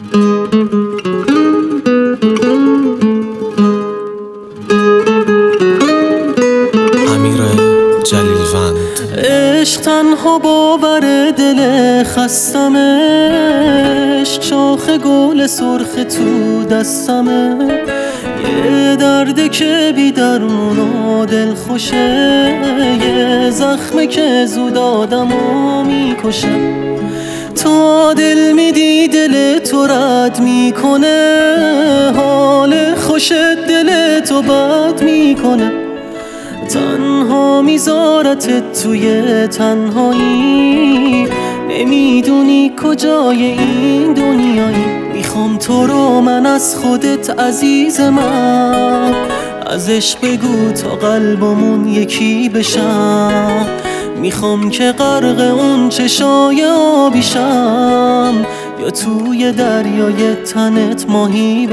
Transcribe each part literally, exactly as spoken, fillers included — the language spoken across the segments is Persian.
عشق تنها باور دل خستمه، عشق شاخ گل سرخ تو دستمه، یه درده که بی درمون و دل خوشه، یه زخمه که زود آدمو میکشه. تا دل میدی دل تو رد میکنه، حال خوش دل تو بد میکنه. تنها میذارتت توی تنهایی، نمیدونی کجای این دنیایی. میخوام تو رو من از خودت عزیز من، از عشق بگو تا قلبمون یکی بشم. میخوام که غرق اون چشای آبیشم، یا توی دریای تنت ماهی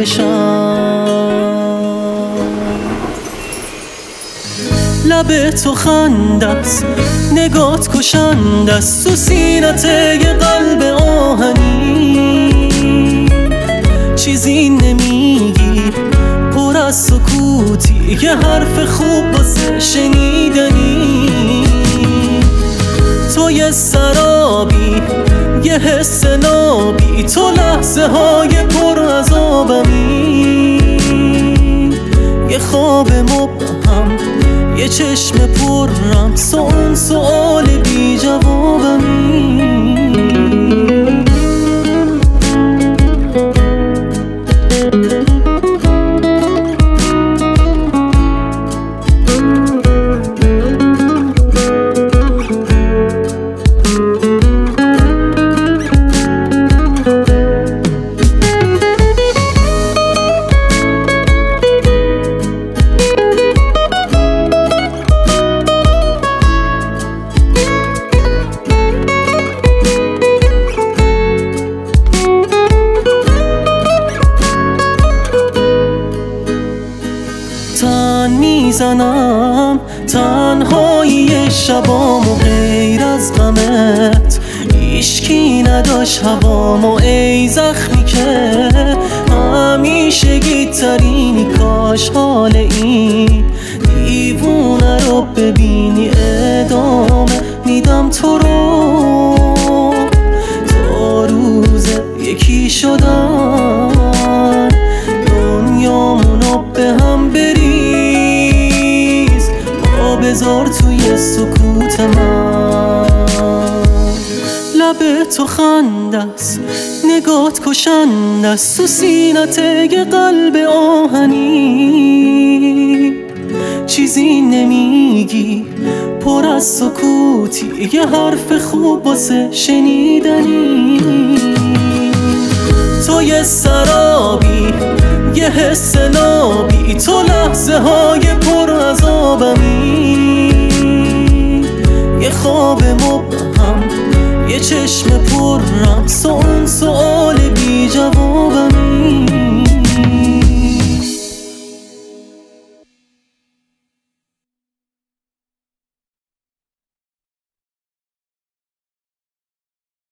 بشم. لب تو خندست، نگات کشندست، تو سینت یه قلب آهنی. چیزی نمیگی، پر از سکوتی، یه حرف خوب واسه شنیدنی. تو یه سرابی، یه حس نابی، تو لحظه های پر از آبمی. یه خواب مبهم، یه چشم پرم، سوال سوال بی جوابمی. تن میزنم تنهایی شبامو، غیر از غمت هیچکی نداشت هوامو. ای زخمی که همیشگی ترینی، کاش حال این دیوونه رو ببینی. ادامه میدم تو رو تا روز یکی شدن، دنیامونو به هم بریز، با بذار توی سکوت من. لب تو خندست، نگات کشندست، تو سینت یه قلب آهنی. چیزی نمیگی، پر از سکوتی، یه حرف خوب واسه شنیدنی. تو یه سرابی، یه حس نابی، تو لحظه های پر از آبمی. یه خواب مبهم، یه چشم پرم، سوال سوال بی جوابمی.